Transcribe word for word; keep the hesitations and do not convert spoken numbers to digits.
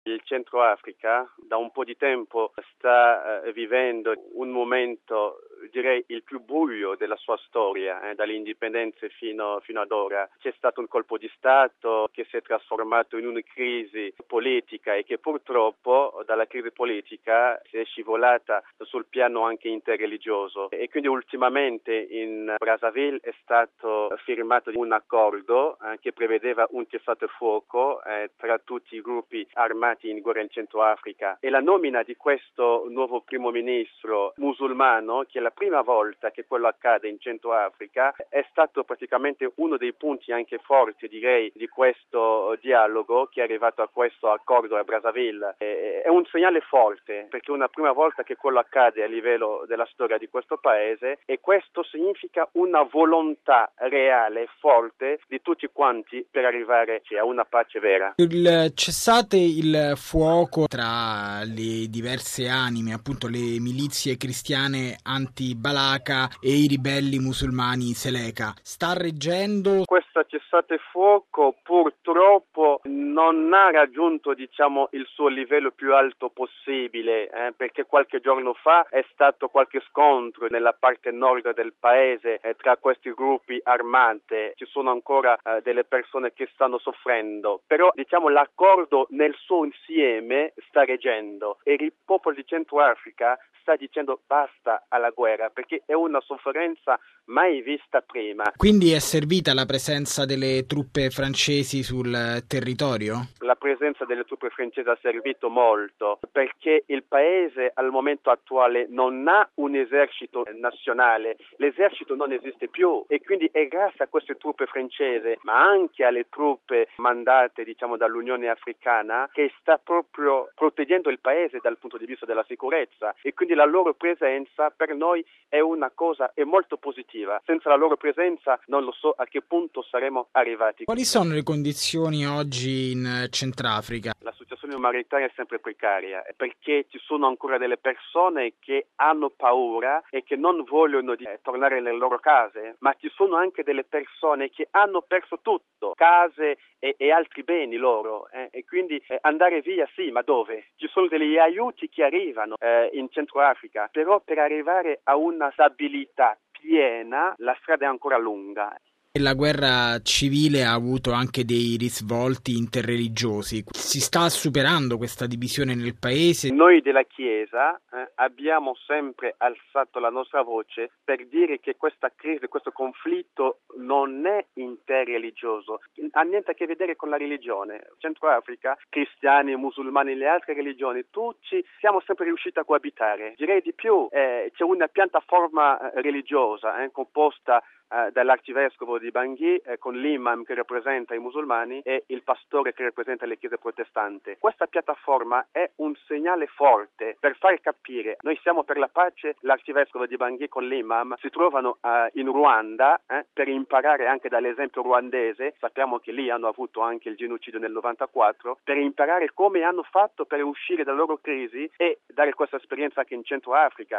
Il Centro Africa da un po' di tempo sta eh, vivendo un momento, direi, il più buio della sua storia, eh, dalle indipendenze fino, fino ad ora. C'è stato un colpo di Stato che si è trasformato in una crisi politica e che purtroppo dalla crisi politica si è scivolata sul piano anche interreligioso. E quindi ultimamente in Brazzaville è stato firmato un accordo eh, che prevedeva un cessate fuoco eh, tra tutti i gruppi armati in guerra in Centro Africa, e la nomina di questo nuovo primo ministro musulmano, che è la prima volta che quello accade in Centro Africa, è stato praticamente uno dei punti anche forti, direi, di questo dialogo che è arrivato a questo accordo a Brazzaville. È un segnale forte, perché è una prima volta che quello accade a livello della storia di questo paese, e questo significa una volontà reale, forte di tutti quanti per arrivare a una pace vera. Il cessate il fuoco tra le diverse anime, appunto le milizie cristiane anti-Balaka e i ribelli musulmani Seleka, sta reggendo? Questa cessate fuoco purtroppo non ha raggiunto, diciamo, il suo livello più alto possibile, eh, perché qualche giorno fa è stato qualche scontro nella parte nord del paese eh, tra questi gruppi armati. Ci sono ancora eh, delle persone che stanno soffrendo, però diciamo l'accordo nel suo insieme sta reggendo, e il popolo di Centro Africa sta dicendo basta alla guerra, perché è una sofferenza mai vista prima. Quindi è servita la presenza delle truppe francesi sul territorio? La presenza delle truppe francesi ha servito molto, perché il paese al momento attuale non ha un esercito nazionale, l'esercito non esiste più, e quindi è grazie a queste truppe francesi, ma anche alle truppe mandate, diciamo, dall'Unione Africana, che sta proprio proteggendo il paese dal punto di vista della sicurezza, e quindi la loro presenza per noi è una cosa è molto positiva. Senza la loro presenza non lo so a che punto saremmo arrivati. Quali sono le condizioni oggi in Centrafrica? La situazione umanitaria è sempre precaria, perché ci sono ancora delle persone che hanno paura e che non vogliono di, eh, tornare nelle loro case, ma ci sono anche delle persone che hanno perso tutto, case e, e altri beni loro, eh, e quindi eh, andare via sì, ma dove? Ci sono degli aiuti che arrivano eh, in Centro Africa, però per arrivare a una stabilità piena la strada è ancora lunga. La guerra civile ha avuto anche dei risvolti interreligiosi. Si sta superando questa divisione nel paese? Noi della Chiesa eh, abbiamo sempre alzato la nostra voce per dire che questa crisi, questo conflitto non è interreligioso, ha niente a che vedere con la religione. Centro Africa, cristiani, musulmani, le altre religioni, tutti siamo sempre riusciti a coabitare. Direi di più, eh, c'è una piattaforma religiosa eh, composta dall'arcivescovo di Bangui eh, con l'imam che rappresenta i musulmani e il pastore che rappresenta le chiese protestanti. Questa piattaforma è un segnale forte per far capire noi siamo per la pace. L'arcivescovo di Bangui con l'imam si trovano uh, in Ruanda eh, per imparare anche dall'esempio ruandese. Sappiamo che lì hanno avuto anche il genocidio nel novantaquattro, per imparare come hanno fatto per uscire dalla loro crisi e dare questa esperienza anche in Centro Africa.